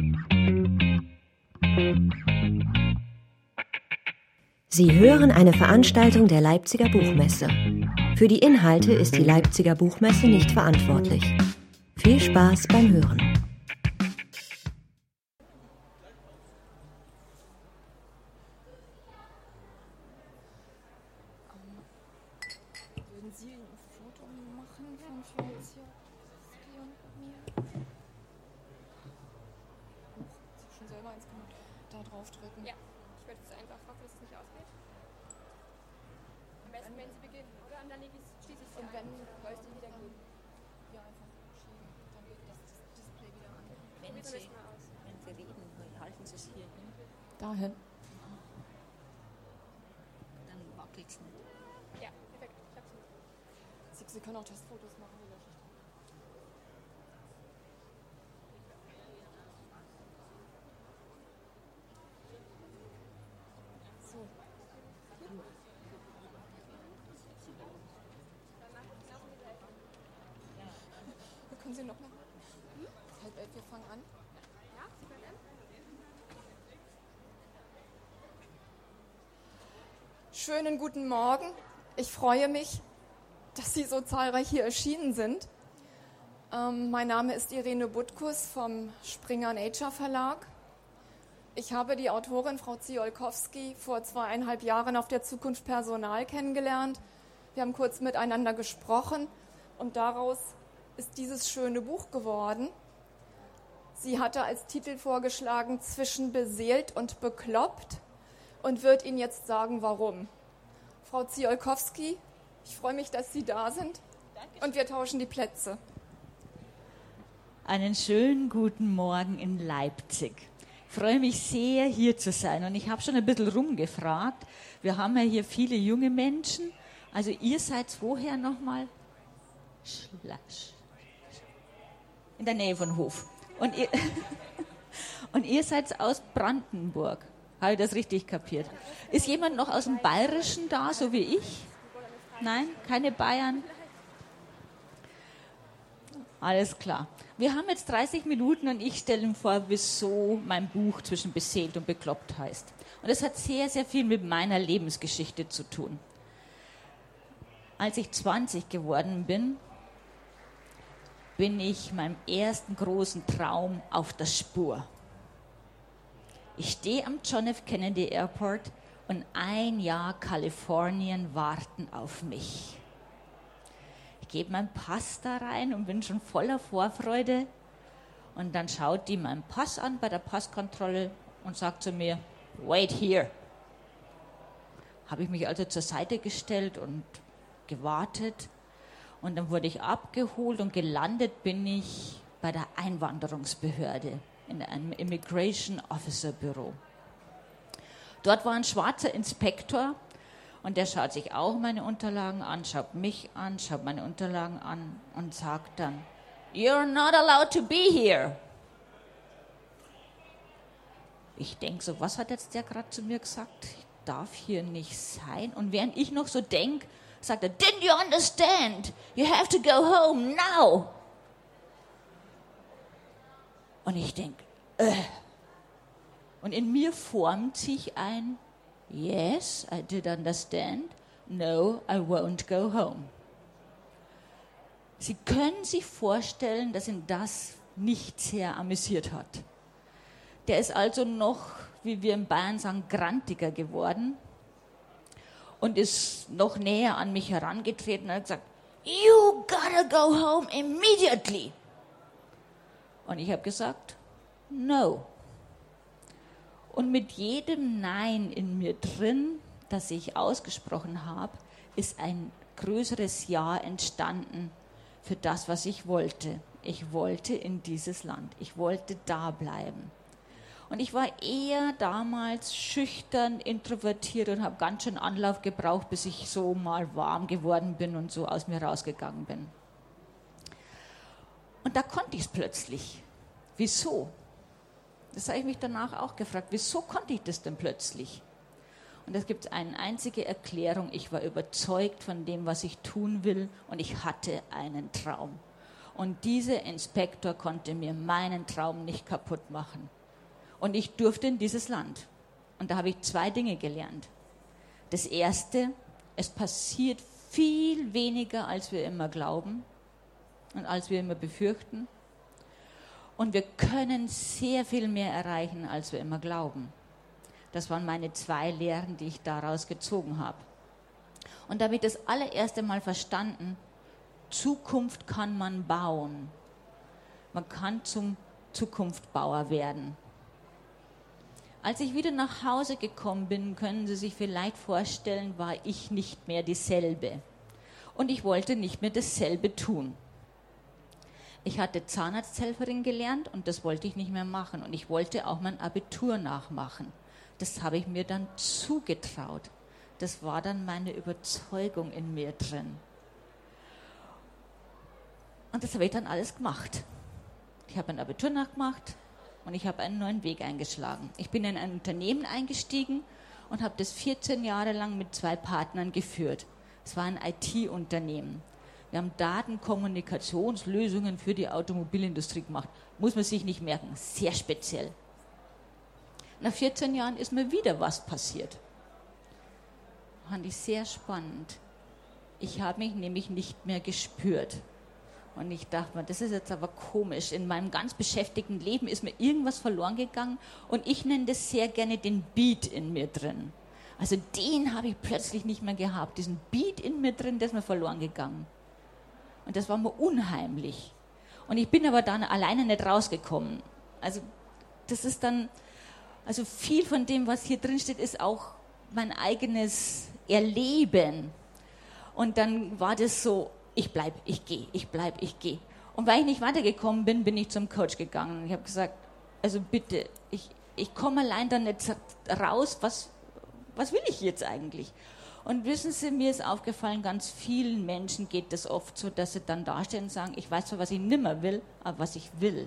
Sie hören eine Veranstaltung der Leipziger Buchmesse. Für die Inhalte ist die Leipziger Buchmesse nicht verantwortlich. Viel Spaß beim Hören. Würden Sie ein Foto machen von Frau Ziolkowski und mir? Sie schon selber eins gemacht. Da drauf drücken. Ja, ich würde es einfach hoffen, dass es nicht ausgeht. Am besten, wenn Sie beginnen, oder? Und dann schließe ich Sie Und ein. wenn Leuchte wieder geben. ja, einfach schieben, dann geht das Display wieder an. Wenn Probieren Sie, wir es mal aus. wenn Sie reden, halten Sie es hier hin, Dahin. dann wackelt es nicht. Ja, perfekt. Ich hab's nicht. Sie können auch Testfotos machen, die lösche ich dann. So. Können Sie noch mal? 10:30, wir fangen an. Ja, Sie können an. Schönen guten Morgen. Ich freue mich, dass Sie so zahlreich hier erschienen sind. Mein Name ist Irene Butkus vom Springer Nature Verlag. Ich habe die Autorin Frau Ziolkowski vor 2,5 Jahren auf der Zukunft Personal kennengelernt. Wir haben kurz miteinander gesprochen und daraus ist dieses schöne Buch geworden. Sie hatte als Titel vorgeschlagen Zwischen beseelt und bekloppt und wird Ihnen jetzt sagen, warum. Frau Ziolkowski, ich freue mich, dass Sie da sind. Danke. Und wir tauschen die Plätze. Einen schönen guten Morgen in Leipzig. Ich freue mich sehr, hier zu sein. Und ich habe schon ein bisschen rumgefragt. Wir haben ja hier viele junge Menschen. Also ihr seid woher nochmal? In der Nähe von Hof. Und ihr seid aus Brandenburg. Habe ich das richtig kapiert? Ist jemand noch aus dem Bayerischen da, so wie ich? Nein, keine Bayern? Alles klar. Wir haben jetzt 30 Minuten und ich stelle Ihnen vor, wieso mein Buch Zwischen beseelt und bekloppt heißt. Und das hat sehr, sehr viel mit meiner Lebensgeschichte zu tun. Als ich 20 geworden bin, bin ich meinem ersten großen Traum auf der Spur. Ich stehe am John F. Kennedy Airport und 1 Jahr Kalifornien warten auf mich. Ich gebe meinen Pass da rein und bin schon voller Vorfreude. Und dann schaut die meinen Pass an bei der Passkontrolle und sagt zu mir, wait here. Habe ich mich also zur Seite gestellt und gewartet. Und dann wurde ich abgeholt und gelandet bin ich bei der Einwanderungsbehörde in einem Immigration Officer Büro. Dort war ein schwarzer Inspektor und der schaut sich auch meine Unterlagen an, schaut mich an, schaut meine Unterlagen an und sagt dann, "You're not allowed to be here." Ich denke so, was hat jetzt der gerade zu mir gesagt? Ich darf hier nicht sein. Und während ich noch so denke, sagt er, "Didn't you understand? You have to go home now." Und ich denke, Und in mir formt sich ein, "Yes, I did understand. No, I won't go home." Sie können sich vorstellen, dass ihn das nicht sehr amüsiert hat. Der ist also noch, wie wir in Bayern sagen, grantiger geworden und ist noch näher an mich herangetreten und hat gesagt, "You gotta go home immediately." Und ich habe gesagt, "No." Und mit jedem Nein in mir drin, das ich ausgesprochen habe, ist ein größeres Ja entstanden für das, was ich wollte. Ich wollte in dieses Land. Ich wollte da bleiben. Und ich war eher damals schüchtern, introvertiert und habe ganz schön Anlauf gebraucht, bis ich so mal warm geworden bin und so aus mir rausgegangen bin. Und da konnte ich es plötzlich. Wieso? Das habe ich mich danach auch gefragt. Wieso konnte ich das denn plötzlich? Und es gibt eine einzige Erklärung. Ich war überzeugt von dem, was ich tun will und ich hatte einen Traum. Und dieser Inspektor konnte mir meinen Traum nicht kaputt machen. Und ich durfte in dieses Land. Und da habe ich 2 Dinge gelernt. Das erste, es passiert viel weniger, als wir immer glauben und als wir immer befürchten. Und wir können sehr viel mehr erreichen, als wir immer glauben. Das waren meine 2 Lehren, die ich daraus gezogen habe. Und da habe ich das allererste Mal verstanden, Zukunft kann man bauen. Man kann zum Zukunftbauer werden. Als ich wieder nach Hause gekommen bin, können Sie sich vielleicht vorstellen, war ich nicht mehr dieselbe. Und ich wollte nicht mehr dasselbe tun. Ich hatte Zahnarzthelferin gelernt und das wollte ich nicht mehr machen. Und ich wollte auch mein Abitur nachmachen. Das habe ich mir dann zugetraut. Das war dann meine Überzeugung in mir drin. Und das habe ich dann alles gemacht. Ich habe ein Abitur nachgemacht und ich habe einen neuen Weg eingeschlagen. Ich bin in ein Unternehmen eingestiegen und habe das 14 Jahre lang mit 2 Partnern geführt. Es war ein IT-Unternehmen. Wir haben Datenkommunikationslösungen für die Automobilindustrie gemacht. Muss man sich nicht merken, sehr speziell. Nach 14 Jahren ist mir wieder was passiert. Fand ich sehr spannend. Ich habe mich nämlich nicht mehr gespürt. Und ich dachte mir, das ist jetzt aber komisch. In meinem ganz beschäftigten Leben ist mir irgendwas verloren gegangen. Und ich nenne das sehr gerne den Beat in mir drin. Also den habe ich plötzlich nicht mehr gehabt. Diesen Beat in mir drin, der ist mir verloren gegangen. Und das war mir unheimlich. Und ich bin aber dann alleine nicht rausgekommen. Also das ist dann, also viel von dem, was hier drin steht, ist auch mein eigenes Erleben. Und dann war das so, ich bleib, ich gehe, ich bleib, ich gehe. Und weil ich nicht weitergekommen bin, bin ich zum Coach gegangen. Ich habe gesagt, also bitte, ich komme allein da nicht raus, was will ich jetzt eigentlich? Und wissen Sie, mir ist aufgefallen, ganz vielen Menschen geht das oft so, dass sie dann dastehen und sagen, ich weiß zwar, was ich nimmer will, aber was ich will,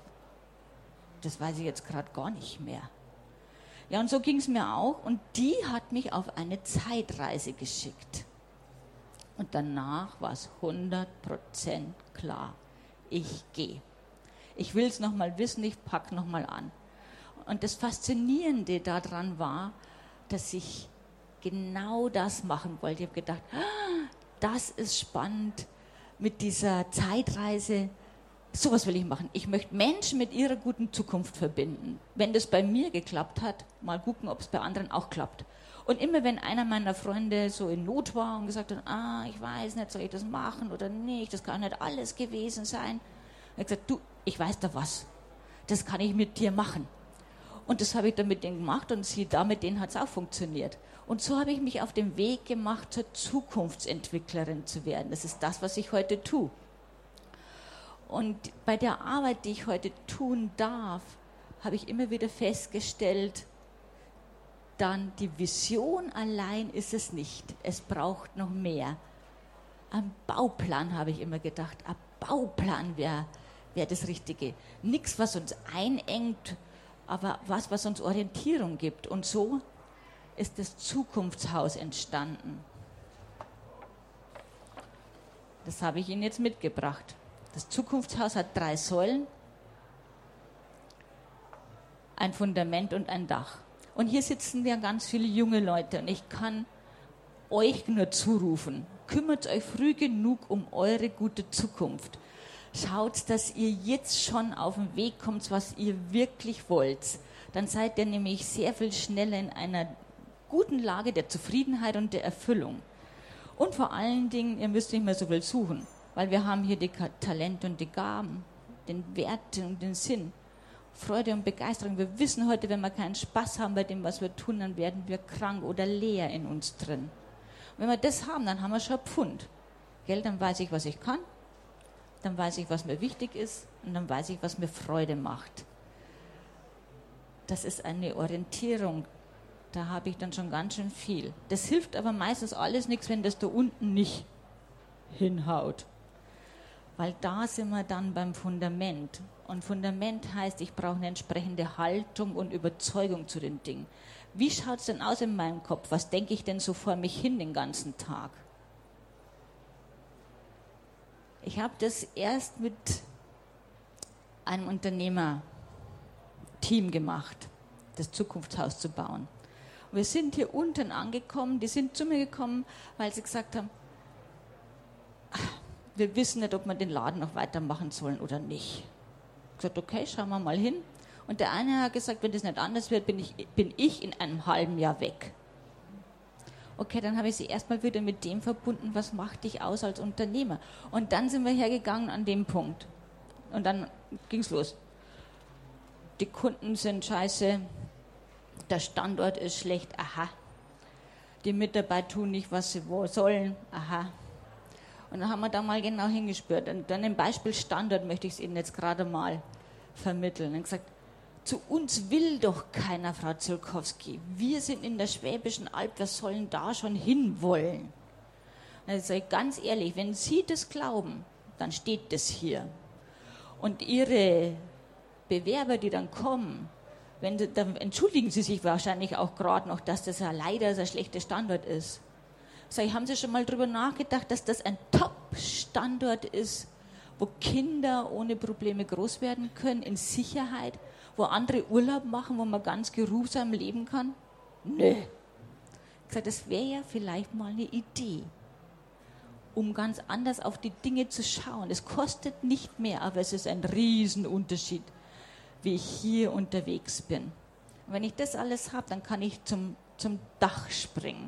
das weiß ich jetzt gerade gar nicht mehr. Ja, und so ging es mir auch. Und die hat mich auf eine Zeitreise geschickt. Und danach war es 100% klar. Ich gehe. Ich will es nochmal wissen, ich packe nochmal an. Und das Faszinierende daran war, dass ich genau das machen wollte. Ich habe gedacht, das ist spannend mit dieser Zeitreise. Sowas will ich machen. Ich möchte Menschen mit ihrer guten Zukunft verbinden. Wenn das bei mir geklappt hat, mal gucken, ob es bei anderen auch klappt. Und immer wenn einer meiner Freunde so in Not war und gesagt hat, ich weiß nicht, soll ich das machen oder nicht, das kann nicht alles gewesen sein, habe ich gesagt, du, ich weiß da was, das kann ich mit dir machen. Und das habe ich dann mit denen gemacht und siehe da, mit denen hat es auch funktioniert. Und so habe ich mich auf den Weg gemacht, zur Zukunftsentwicklerin zu werden. Das ist das, was ich heute tue. Und bei der Arbeit, die ich heute tun darf, habe ich immer wieder festgestellt, dann die Vision allein ist es nicht. Es braucht noch mehr. Ein Bauplan, habe ich immer gedacht. Ein Bauplan wäre das Richtige. Nichts, was uns einengt, aber was uns Orientierung gibt. Und so ist das Zukunftshaus entstanden. Das habe ich Ihnen jetzt mitgebracht. Das Zukunftshaus hat 3 Säulen, ein Fundament und ein Dach. Und hier sitzen ja ganz viele junge Leute und ich kann euch nur zurufen, kümmert euch früh genug um eure gute Zukunft. Schaut, dass ihr jetzt schon auf den Weg kommt, was ihr wirklich wollt. Dann seid ihr nämlich sehr viel schneller in einer guten Lage der Zufriedenheit und der Erfüllung. Und vor allen Dingen, ihr müsst nicht mehr so viel suchen, weil wir haben hier die Talente und die Gaben, den Wert und den Sinn. Freude und Begeisterung. Wir wissen heute, wenn wir keinen Spaß haben bei dem, was wir tun, dann werden wir krank oder leer in uns drin. Und wenn wir das haben, dann haben wir schon Pfund. Gell? Dann weiß ich, was ich kann, dann weiß ich, was mir wichtig ist und dann weiß ich, was mir Freude macht. Das ist eine Orientierung. Da habe ich dann schon ganz schön viel. Das hilft aber meistens alles nichts, wenn das da unten nicht hinhaut. Weil da sind wir dann beim Fundament. Und Fundament heißt, ich brauche eine entsprechende Haltung und Überzeugung zu den Dingen. Wie schaut es denn aus in meinem Kopf? Was denke ich denn so vor mich hin den ganzen Tag? Ich habe das erst mit einem Unternehmerteam gemacht, das Zukunftshaus zu bauen. Und wir sind hier unten angekommen, die sind zu mir gekommen, weil sie gesagt haben, wir wissen nicht, ob wir den Laden noch weitermachen sollen oder nicht. Ich habe gesagt, okay, schauen wir mal hin. Und der eine hat gesagt, wenn das nicht anders wird, bin ich in einem halben Jahr weg. Okay, dann habe ich sie erstmal wieder mit dem verbunden, was macht dich aus als Unternehmer. Und dann sind wir hergegangen an dem Punkt. Und dann ging es los. Die Kunden sind scheiße, der Standort ist schlecht, aha. Die Mitarbeiter tun nicht, was sie sollen, aha. Und dann haben wir da mal genau hingespürt. Und dann im Beispiel Standort möchte ich es Ihnen jetzt gerade mal vermitteln. Und gesagt, zu uns will doch keiner, Frau Ziolkowski. Wir sind in der Schwäbischen Alb, wir sollen da schon hinwollen. Und ich sage ganz ehrlich, wenn Sie das glauben, dann steht das hier. Und Ihre Bewerber, die dann kommen, dann entschuldigen Sie sich wahrscheinlich auch gerade noch, dass das ja leider so ein schlechter Standort ist. Sag ich, haben Sie schon mal darüber nachgedacht, dass das ein Top-Standort ist, wo Kinder ohne Probleme groß werden können, in Sicherheit, wo andere Urlaub machen, wo man ganz geruhsam leben kann? Nö. Ich gesagt, das wäre ja vielleicht mal eine Idee, um ganz anders auf die Dinge zu schauen. Es kostet nicht mehr, aber es ist ein Riesenunterschied, wie ich hier unterwegs bin. Und wenn ich das alles habe, dann kann ich zum Dach springen.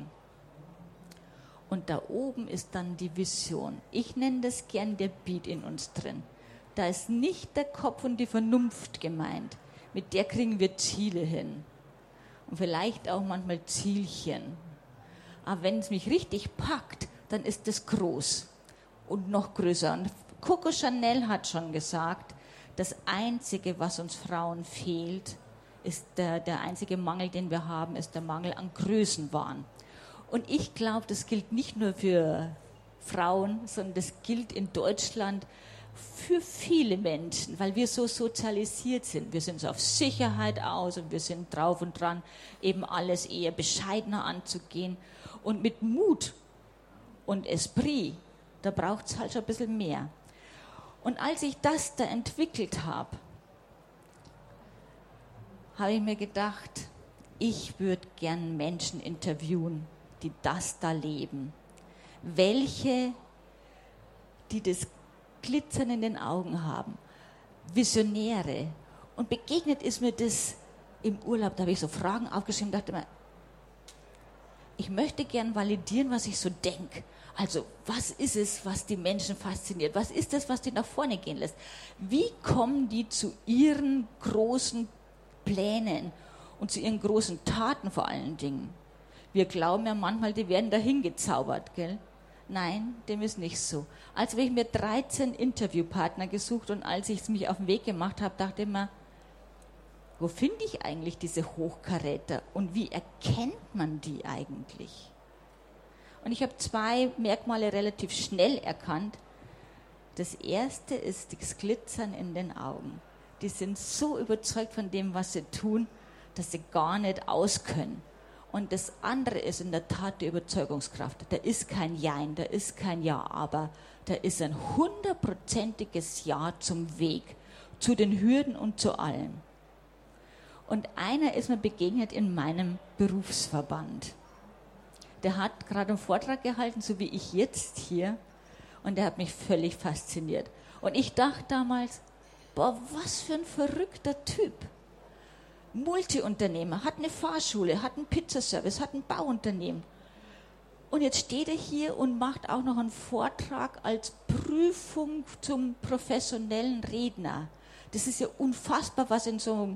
Und da oben ist dann die Vision. Ich nenne das gern der Beat in uns drin. Da ist nicht der Kopf und die Vernunft gemeint. Mit der kriegen wir Ziele hin. Und vielleicht auch manchmal Zielchen. Aber wenn es mich richtig packt, dann ist das groß und noch größer. Und Coco Chanel hat schon gesagt, das Einzige, was uns Frauen fehlt, ist der einzige Mangel, den wir haben, ist der Mangel an Größenwahn. Und ich glaube, das gilt nicht nur für Frauen, sondern das gilt in Deutschland für viele Menschen, weil wir so sozialisiert sind. Wir sind so auf Sicherheit aus und wir sind drauf und dran, eben alles eher bescheidener anzugehen. Und mit Mut und Esprit, da braucht es halt schon ein bisschen mehr. Und als ich das da entwickelt habe, habe ich mir gedacht, ich würde gern Menschen interviewen, die das da leben. Welche, die das Glitzern in den Augen haben. Visionäre. Und begegnet ist mir das im Urlaub, da habe ich so Fragen aufgeschrieben und dachte mir, ich möchte gern validieren, was ich so denke. Also, was ist es, was die Menschen fasziniert? Was ist es, was die nach vorne gehen lässt? Wie kommen die zu ihren großen Plänen und zu ihren großen Taten vor allen Dingen? Wir glauben ja manchmal, die werden dahin gezaubert, gell? Nein, dem ist nicht so. Also habe ich mir 13 Interviewpartner gesucht und als ich es mich auf den Weg gemacht habe, dachte ich mir, wo finde ich eigentlich diese Hochkaräter und wie erkennt man die eigentlich? Und ich habe 2 Merkmale relativ schnell erkannt. Das erste ist das Glitzern in den Augen. Die sind so überzeugt von dem, was sie tun, dass sie gar nicht auskönnen. Und das andere ist in der Tat die Überzeugungskraft. Da ist kein Jein, da ist kein Ja, aber da ist ein 100%iges Ja zum Weg, zu den Hürden und zu allem. Und einer ist mir begegnet in meinem Berufsverband. Der hat gerade einen Vortrag gehalten, so wie ich jetzt hier, und der hat mich völlig fasziniert. Und ich dachte damals, boah, was für ein verrückter Typ. Multiunternehmer, hat eine Fahrschule, hat einen Pizzaservice, hat ein Bauunternehmen. Und jetzt steht er hier und macht auch noch einen Vortrag als Prüfung zum professionellen Redner. Das ist ja unfassbar, was in so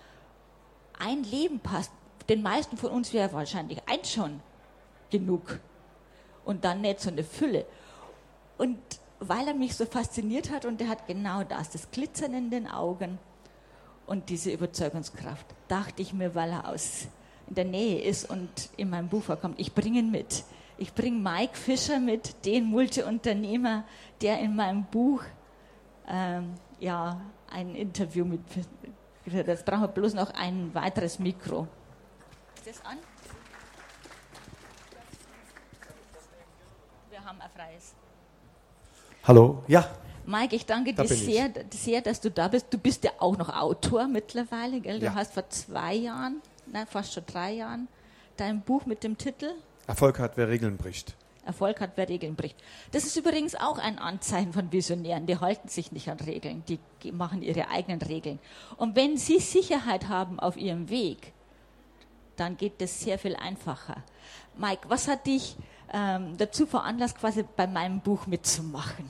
ein Leben passt. Den meisten von uns wäre wahrscheinlich eins schon genug. Und dann nicht so eine Fülle. Und weil er mich so fasziniert hat, und er hat genau das Glitzern in den Augen, und diese Überzeugungskraft, dachte ich mir, weil er in der Nähe ist und in meinem Buch vorkommt, ich bringe ihn mit. Ich bringe Mike Fischer mit, den Multiunternehmer, der in meinem Buch ein Interview mit. Jetzt brauchen wir bloß noch ein weiteres Mikro. Ist das an? Wir haben ein freies. Hallo, ja. Mike, ich danke Da dir bin ich. sehr, dass du da bist. Du bist ja auch noch Autor mittlerweile, gell? Du Ja. hast vor 2 Jahren, nein, fast schon 3 Jahren, dein Buch mit dem Titel Erfolg hat, wer Regeln bricht. Erfolg hat, wer Regeln bricht. Das ist übrigens auch ein Anzeichen von Visionären. Die halten sich nicht an Regeln, die machen ihre eigenen Regeln. Und wenn sie Sicherheit haben auf ihrem Weg, dann geht das sehr viel einfacher. Mike, was hat dich dazu veranlasst, quasi bei meinem Buch mitzumachen?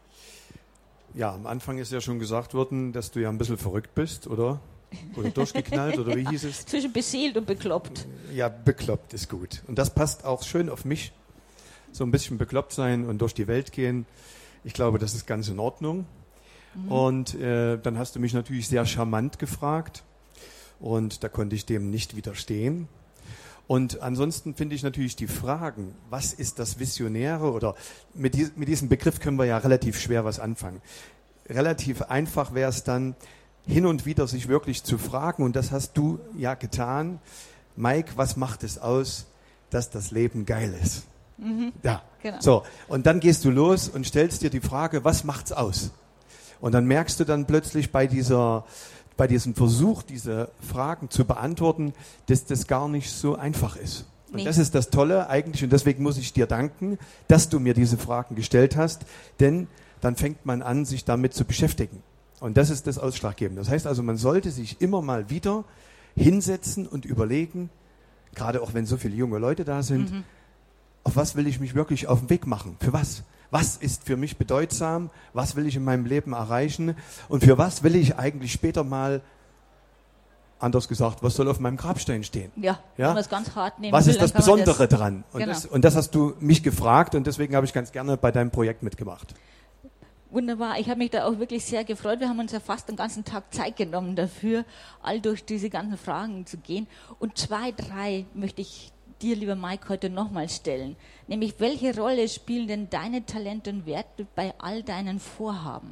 Ja, am Anfang ist ja schon gesagt worden, dass du ja ein bisschen verrückt bist, oder? Oder durchgeknallt, oder wie hieß es? Zwischen beseelt und bekloppt. Ja, bekloppt ist gut. Und das passt auch schön auf mich. So ein bisschen bekloppt sein und durch die Welt gehen. Ich glaube, das ist ganz in Ordnung. Und dann hast du mich natürlich sehr charmant gefragt. Und da konnte ich dem nicht widerstehen. Und ansonsten finde ich natürlich die Fragen, was ist das Visionäre, oder mit diesem Begriff können wir ja relativ schwer was anfangen. Relativ einfach wäre es dann, hin und wieder sich wirklich zu fragen, und das hast du ja getan. Mike, was macht es aus, dass das Leben geil ist? Ja, Genau. so. Und dann gehst du los und stellst dir die Frage, was macht's aus? Und dann merkst du dann plötzlich bei diesem Versuch, diese Fragen zu beantworten, dass das gar nicht so einfach ist. Und Nee. das ist das Tolle eigentlich, und deswegen muss ich dir danken, dass du mir diese Fragen gestellt hast, denn dann fängt man an, sich damit zu beschäftigen. Und das ist das Ausschlaggebende. Das heißt also, man sollte sich immer mal wieder hinsetzen und überlegen, gerade auch wenn so viele junge Leute da sind, auf was will ich mich wirklich auf den Weg machen? Für was? Was ist für mich bedeutsam? Was will ich in meinem Leben erreichen? Und für was will ich eigentlich später mal, anders gesagt, was soll auf meinem Grabstein stehen? Ja, Ja? wenn man es ganz hart nehmen Was will, ist das dann kann man Besondere dran? Und, Genau. das hast du mich gefragt, und deswegen habe ich ganz gerne bei deinem Projekt mitgemacht. Wunderbar, ich habe mich da auch wirklich sehr gefreut. Wir haben uns ja fast den ganzen Tag Zeit genommen dafür, all durch diese ganzen Fragen zu gehen. Und 2, 3 möchte ich dir, lieber Mike, heute nochmal stellen. Nämlich, welche Rolle spielen denn deine Talente und Werte bei all deinen Vorhaben?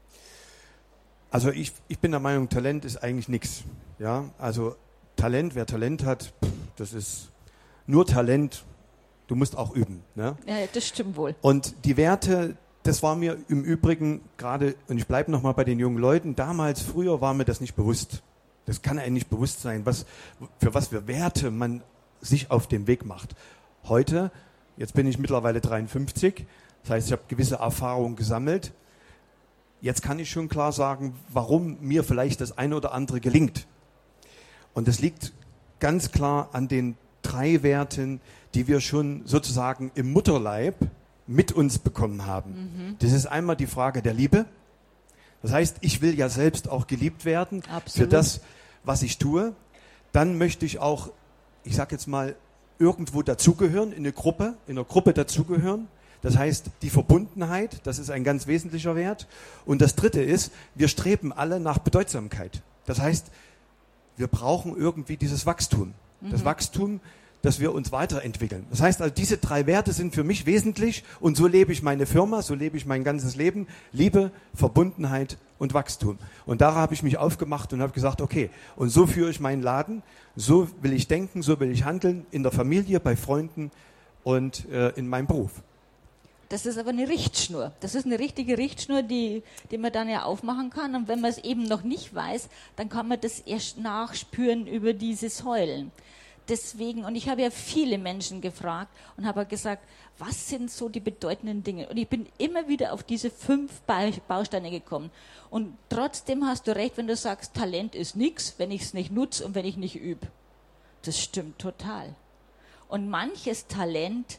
Also ich bin der Meinung, Talent ist eigentlich nichts. Ja? Also Talent, wer Talent hat, das ist nur Talent. Du musst auch üben. Ne? Ja, das stimmt wohl. Und die Werte, das war mir im Übrigen gerade, und ich bleibe nochmal bei den jungen Leuten, damals, früher war mir das nicht bewusst. Das kann einem nicht bewusst sein, für was für Werte man sich auf den Weg macht. Heute, jetzt bin ich mittlerweile 53, das heißt, ich habe gewisse Erfahrungen gesammelt. Jetzt kann ich schon klar sagen, warum mir vielleicht das eine oder andere gelingt. Und das liegt ganz klar an den 3 Werten, die wir schon sozusagen im Mutterleib mit uns bekommen haben. Das ist einmal die Frage der Liebe. Das heißt, ich will ja selbst auch geliebt werden für Absolut. das, was ich tue. Dann möchte ich auch, ich sage jetzt mal, irgendwo dazugehören, in einer Gruppe dazugehören. Das heißt, die Verbundenheit, das ist ein ganz wesentlicher Wert. Und das 3. ist, wir streben alle nach Bedeutsamkeit. Das heißt, wir brauchen irgendwie dieses Wachstum. Das Wachstum, dass wir uns weiterentwickeln. Das heißt also, diese 3 Werte sind für mich wesentlich, und so lebe ich meine Firma, so lebe ich mein ganzes Leben. Liebe, Verbundenheit und Wachstum. Und da habe ich mich aufgemacht und habe gesagt, okay, und so führe ich meinen Laden, so will ich denken, so will ich handeln, in der Familie, bei Freunden und in meinem Beruf. Das ist aber eine Richtschnur. Das ist eine richtige Richtschnur, die man dann ja aufmachen kann. Und wenn man es eben noch nicht weiß, dann kann man das erst nachspüren über diese Säulen. Deswegen, und ich habe ja viele Menschen gefragt und habe gesagt, was sind so die bedeutenden Dinge? Und ich bin immer wieder auf diese 5 Bausteine gekommen. Und trotzdem hast du recht, wenn du sagst, Talent ist nichts, wenn ich es nicht nutze und wenn ich nicht übe. Das stimmt total. Und manches Talent,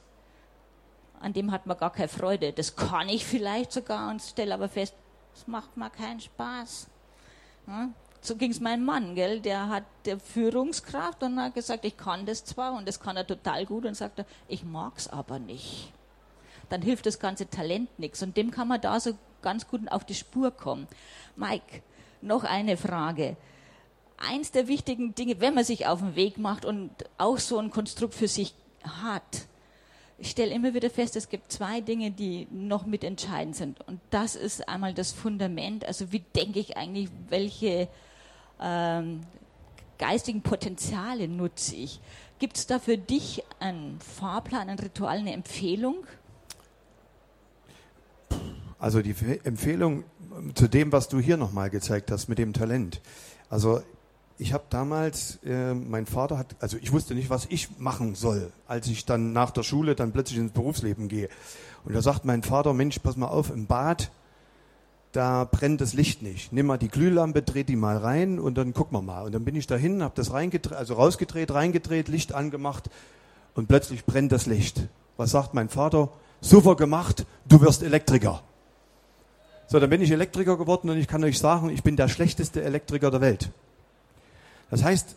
an dem hat man gar keine Freude. Das kann ich vielleicht sogar und stelle aber fest, es macht mir keinen Spaß. Ja? So ging es meinem Mann, gell? Der hat der Führungskraft und hat gesagt, ich kann das zwar und das kann er total gut, und sagt er, ich mag es aber nicht. Dann hilft das ganze Talent nichts, und dem kann man da so ganz gut auf die Spur kommen. Mike, noch eine Frage. Eins der wichtigen Dinge, wenn man sich auf den Weg macht und auch so ein Konstrukt für sich hat, ich stelle immer wieder fest, es gibt 2 Dinge, die noch mit entscheidend sind. Und das ist einmal das Fundament, also wie denke ich eigentlich, welche geistigen Potenziale nutze ich. Gibt es da für dich einen Fahrplan, ein Ritual, eine Empfehlung? Also die Empfehlung zu dem, was du hier nochmal gezeigt hast mit dem Talent. Also ich habe damals, mein Vater hat, also ich wusste nicht, was ich machen soll, als ich dann nach der Schule dann plötzlich ins Berufsleben gehe. Und da sagt mein Vater, Mensch, pass mal auf, im Bad, da brennt das Licht nicht. Nimm mal die Glühlampe, dreh die mal rein und dann gucken wir mal. Und dann bin ich dahin, habe das rausgedreht, reingedreht, Licht angemacht und plötzlich brennt das Licht. Was sagt mein Vater? Super gemacht, du wirst Elektriker. So, dann bin ich Elektriker geworden und ich kann euch sagen, ich bin der schlechteste Elektriker der Welt. Das heißt,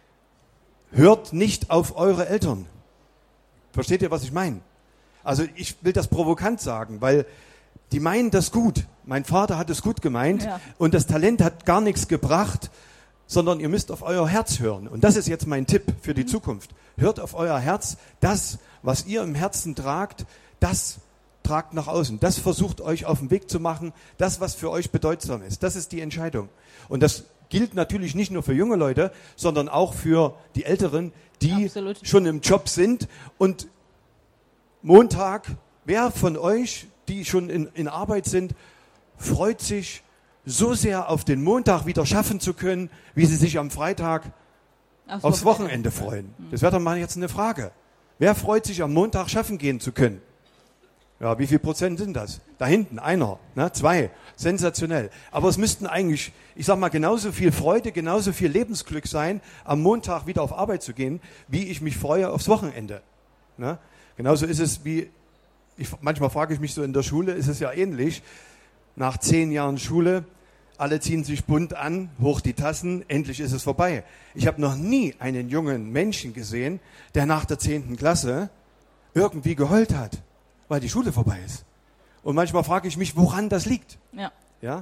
hört nicht auf eure Eltern. Versteht ihr, was ich meine? Also ich will das provokant sagen, weil die meinen das gut. Mein Vater hat es gut gemeint und das Talent hat gar nichts gebracht, sondern ihr müsst auf euer Herz hören. Und das ist jetzt mein Tipp für die Zukunft. Hört auf euer Herz. Das, was ihr im Herzen tragt, das tragt nach außen. Das versucht euch auf den Weg zu machen. Das, was für euch bedeutsam ist. Das ist die Entscheidung. Und das gilt natürlich nicht nur für junge Leute, sondern auch für die Älteren, die schon im Job sind. Und Montag, wer von euch, die schon in Arbeit sind, freut sich so sehr auf den Montag wieder schaffen zu können, wie sie sich am Freitag aufs Wochenende freuen? Das wäre doch mal jetzt eine Frage. Wer freut sich am Montag schaffen gehen zu können? Ja, wie viel Prozent sind das? Da hinten, 1, 2. Sensationell. Aber es müssten eigentlich, ich sag mal, genauso viel Freude, genauso viel Lebensglück sein, am Montag wieder auf Arbeit zu gehen, wie ich mich freue aufs Wochenende. Ne? Genauso ist es wie, manchmal frage ich mich so, in der Schule ist es ja ähnlich. Nach 10 Jahren Schule, alle ziehen sich bunt an, hoch die Tassen, endlich ist es vorbei. Ich habe noch nie einen jungen Menschen gesehen, der nach der 10. Klasse irgendwie geheult hat, weil die Schule vorbei ist. Und manchmal frage ich mich, woran das liegt. Ja?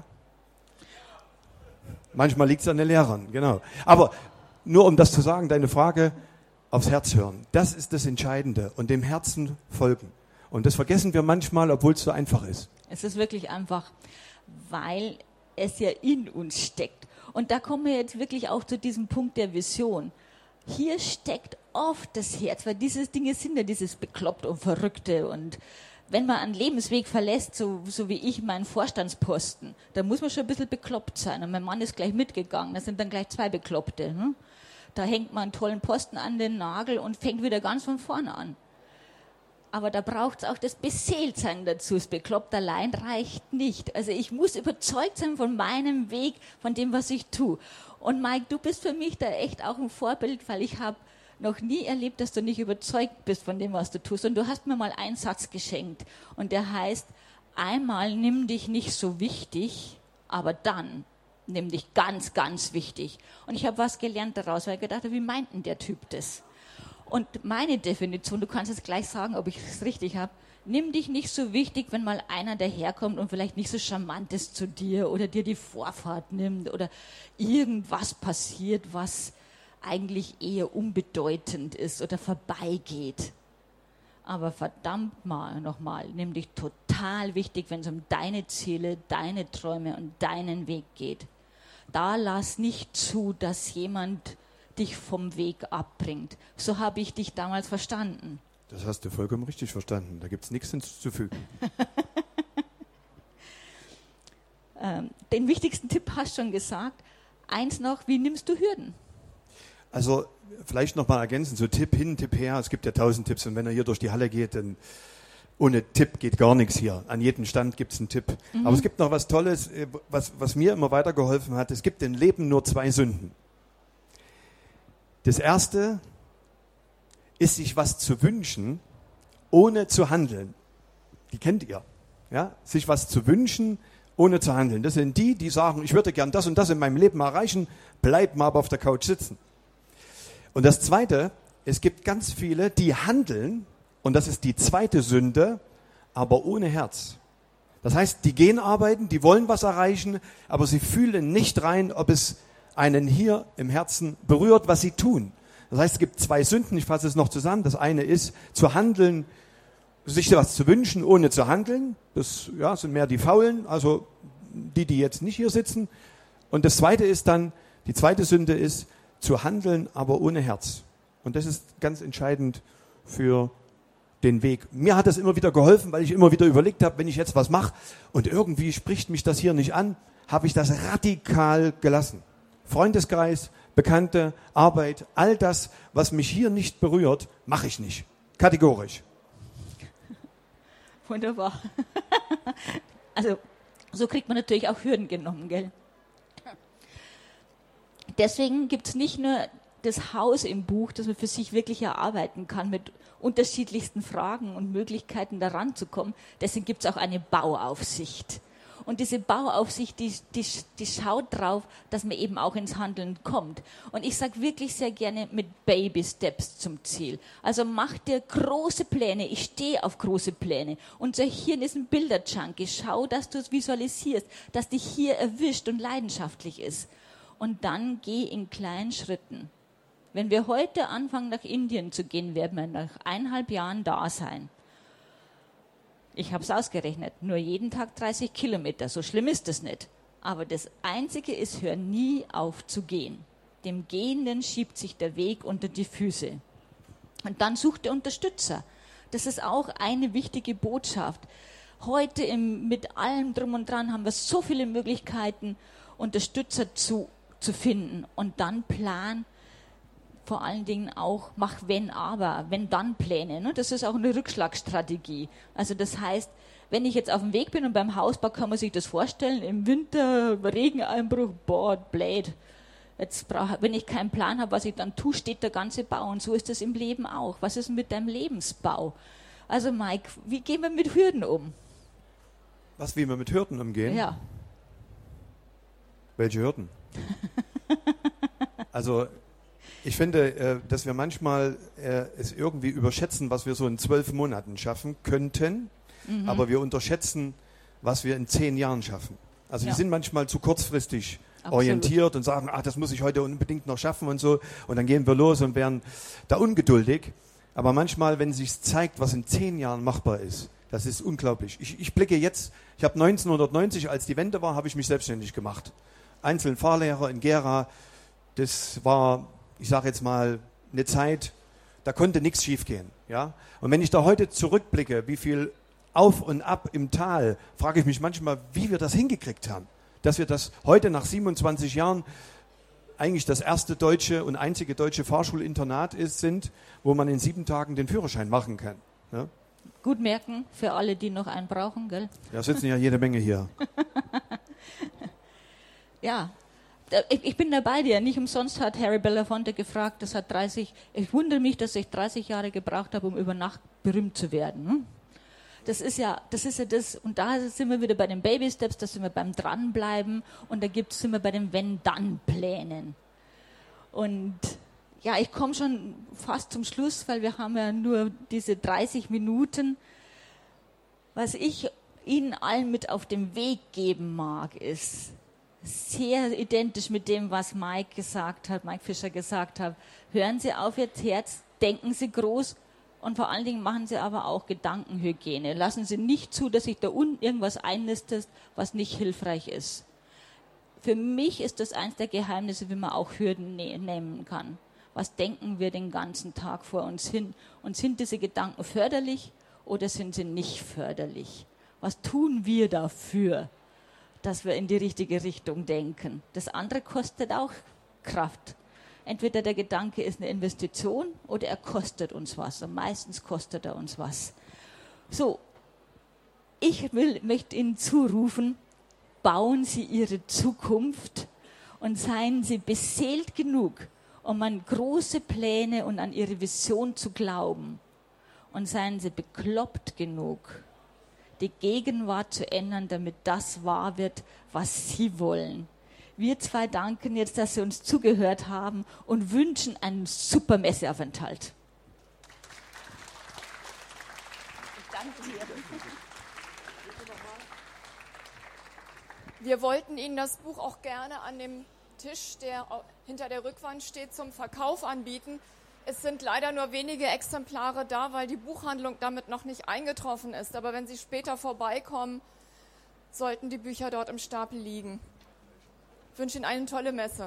Manchmal liegt es an den Lehrern, genau. Aber nur um das zu sagen, deine Frage, aufs Herz hören. Das ist das Entscheidende und dem Herzen folgen. Und das vergessen wir manchmal, obwohl es so einfach ist. Es ist wirklich einfach, weil es ja in uns steckt. Und da kommen wir jetzt wirklich auch zu diesem Punkt der Vision. Hier steckt oft das Herz, weil diese Dinge sind ja dieses Bekloppte und Verrückte. Und wenn man einen Lebensweg verlässt, so wie ich meinen Vorstandsposten, da muss man schon ein bisschen bekloppt sein. Und mein Mann ist gleich mitgegangen, da sind dann gleich 2 Bekloppte. Ne? Da hängt man einen tollen Posten an den Nagel und fängt wieder ganz von vorne an. Aber da braucht es auch das Beseeltsein dazu. Das Bekloppt allein reicht nicht. Also ich muss überzeugt sein von meinem Weg, von dem, was ich tue. Und Mike, du bist für mich da echt auch ein Vorbild, weil ich habe noch nie erlebt, dass du nicht überzeugt bist von dem, was du tust. Und du hast mir mal einen Satz geschenkt. Und der heißt, einmal nimm dich nicht so wichtig, aber dann nimm dich ganz, ganz wichtig. Und ich habe was gelernt daraus, weil ich gedacht habe, wie meint denn der Typ das? Und meine Definition, du kannst jetzt gleich sagen, ob ich es richtig habe, nimm dich nicht so wichtig, wenn mal einer daherkommt und vielleicht nicht so charmant ist zu dir oder dir die Vorfahrt nimmt oder irgendwas passiert, was eigentlich eher unbedeutend ist oder vorbeigeht. Aber verdammt mal, nochmal, nimm dich total wichtig, wenn es um deine Ziele, deine Träume und deinen Weg geht. Da lass nicht zu, dass jemand dich vom Weg abbringt. So habe ich dich damals verstanden. Das hast du vollkommen richtig verstanden. Da gibt es nichts hinzuzufügen. Den wichtigsten Tipp hast du schon gesagt. Eins noch, wie nimmst du Hürden? Also vielleicht noch mal ergänzen, so Tipp hin, Tipp her. Es gibt ja 1000 Tipps und wenn er hier durch die Halle geht, dann ohne Tipp geht gar nichts hier. An jedem Stand gibt es einen Tipp. Aber es gibt noch was Tolles, was mir immer weitergeholfen hat. Es gibt im Leben nur 2 Sünden. Das erste ist, sich was zu wünschen, ohne zu handeln. Die kennt ihr. Ja? Sich was zu wünschen, ohne zu handeln. Das sind die, die sagen, ich würde gern das und das in meinem Leben erreichen, bleib mal auf der Couch sitzen. Und das zweite, es gibt ganz viele, die handeln, und das ist die zweite Sünde, aber ohne Herz. Das heißt, die gehen arbeiten, die wollen was erreichen, aber sie fühlen nicht rein, ob es einen hier im Herzen berührt, was sie tun. Das heißt, es gibt 2 Sünden, ich fasse es noch zusammen. Das eine ist, zu handeln, sich was zu wünschen, ohne zu handeln. Das sind mehr die Faulen, also die jetzt nicht hier sitzen. Und das zweite ist dann, die zweite Sünde ist, zu handeln, aber ohne Herz. Und das ist ganz entscheidend für den Weg. Mir hat das immer wieder geholfen, weil ich immer wieder überlegt habe, wenn ich jetzt was mache und irgendwie spricht mich das hier nicht an, habe ich das radikal gelassen. Freundeskreis, Bekannte, Arbeit, all das, was mich hier nicht berührt, mache ich nicht. Kategorisch. Wunderbar. Also, so kriegt man natürlich auch Hürden genommen, gell? Deswegen gibt es nicht nur das Haus im Buch, das man für sich wirklich erarbeiten kann, mit unterschiedlichsten Fragen und Möglichkeiten daran zu kommen. Deswegen gibt es auch eine Bauaufsicht. Und diese Bauaufsicht, die schaut drauf, dass man eben auch ins Handeln kommt. Und ich sage wirklich sehr gerne mit Baby Steps zum Ziel. Also mach dir große Pläne. Ich stehe auf große Pläne. Unser Hirn ist ein Bilderjunkie. Schau, dass du es visualisierst, dass dich hier erwischt und leidenschaftlich ist. Und dann geh in kleinen Schritten. Wenn wir heute anfangen, nach Indien zu gehen, werden wir nach 1,5 Jahren da sein. Ich habe es ausgerechnet, nur jeden Tag 30 Kilometer, so schlimm ist es nicht. Aber das Einzige ist, hör nie auf zu gehen. Dem Gehenden schiebt sich der Weg unter die Füße. Und dann such dir Unterstützer. Das ist auch eine wichtige Botschaft. Heute mit allem drum und dran haben wir so viele Möglichkeiten, Unterstützer zu finden. Und dann plan vor allen Dingen auch, mach wenn-dann-Pläne. Ne? Das ist auch eine Rückschlagstrategie. Also das heißt, wenn ich jetzt auf dem Weg bin und beim Hausbau, kann man sich das vorstellen, im Winter, Regeneinbruch, blöd. Wenn ich keinen Plan habe, was ich dann tue, steht der ganze Bau. Und so ist es im Leben auch. Was ist mit deinem Lebensbau? Also Mike, wie gehen wir mit Hürden um? Wie wir mit Hürden umgehen? Ja. Welche Hürden? Also ich finde, dass wir manchmal es irgendwie überschätzen, was wir so in 12 Monaten schaffen könnten, aber wir unterschätzen, was wir in 10 Jahren schaffen. Also wir sind manchmal zu kurzfristig orientiert und sagen, das muss ich heute unbedingt noch schaffen und so. Und dann gehen wir los und werden da ungeduldig. Aber manchmal, wenn sich zeigt, was in 10 Jahren machbar ist, das ist unglaublich. Ich blicke jetzt, ich habe 1990, als die Wende war, habe ich mich selbstständig gemacht. Einzelnen Fahrlehrer in Gera, das war, ich sage jetzt mal, eine Zeit, da konnte nichts schiefgehen. Ja? Und wenn ich da heute zurückblicke, wie viel Auf und Ab im Tal, frage ich mich manchmal, wie wir das hingekriegt haben. Dass wir das heute nach 27 Jahren eigentlich das erste deutsche und einzige deutsche Fahrschulinternat sind, wo man in 7 Tagen den Führerschein machen kann. Ja? Gut merken, für alle, die noch einen brauchen, gell? Ja, sitzen ja jede Menge hier. Ja, ich bin da bei dir. Nicht umsonst hat Harry Belafonte gefragt, ich wundere mich, dass ich 30 Jahre gebraucht habe, um über Nacht berühmt zu werden. Hm? Das ist ja das, und da sind wir wieder bei den Baby Steps, da sind wir beim Dranbleiben und da sind wir bei den Wenn-Dann-Plänen. Und ja, ich komme schon fast zum Schluss, weil wir haben ja nur diese 30 Minuten. Was ich Ihnen allen mit auf den Weg geben mag, ist sehr identisch mit dem, was Mike Fischer gesagt hat. Hören Sie auf Ihr Herz, denken Sie groß und vor allen Dingen machen Sie aber auch Gedankenhygiene. Lassen Sie nicht zu, dass sich da unten irgendwas einnistet, was nicht hilfreich ist. Für mich ist das eins der Geheimnisse, wie man auch Hürden nehmen kann. Was denken wir den ganzen Tag vor uns hin? Und sind diese Gedanken förderlich oder sind sie nicht förderlich? Was tun wir dafür, dass wir in die richtige Richtung denken? Das andere kostet auch Kraft. Entweder der Gedanke ist eine Investition oder er kostet uns was. Und meistens kostet er uns was. So, ich möchte Ihnen zurufen, bauen Sie Ihre Zukunft und seien Sie beseelt genug, um an große Pläne und an Ihre Vision zu glauben. Und seien Sie bekloppt genug, die Gegenwart zu ändern, damit das wahr wird, was Sie wollen. Wir zwei danken jetzt, dass Sie uns zugehört haben und wünschen einen super Messeaufenthalt. Ich danke dir. Wir wollten Ihnen das Buch auch gerne an dem Tisch, der hinter der Rückwand steht, zum Verkauf anbieten. Es sind leider nur wenige Exemplare da, weil die Buchhandlung damit noch nicht eingetroffen ist. Aber wenn Sie später vorbeikommen, sollten die Bücher dort im Stapel liegen. Ich wünsche Ihnen eine tolle Messe.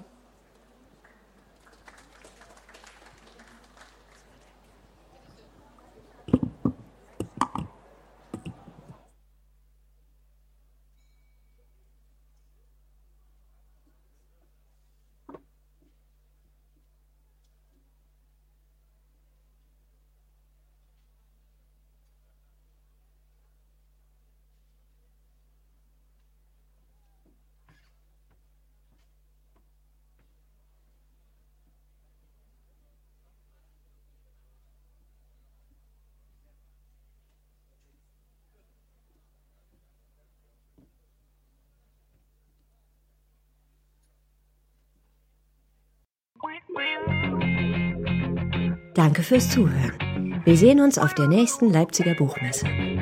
Danke fürs Zuhören. Wir sehen uns auf der nächsten Leipziger Buchmesse.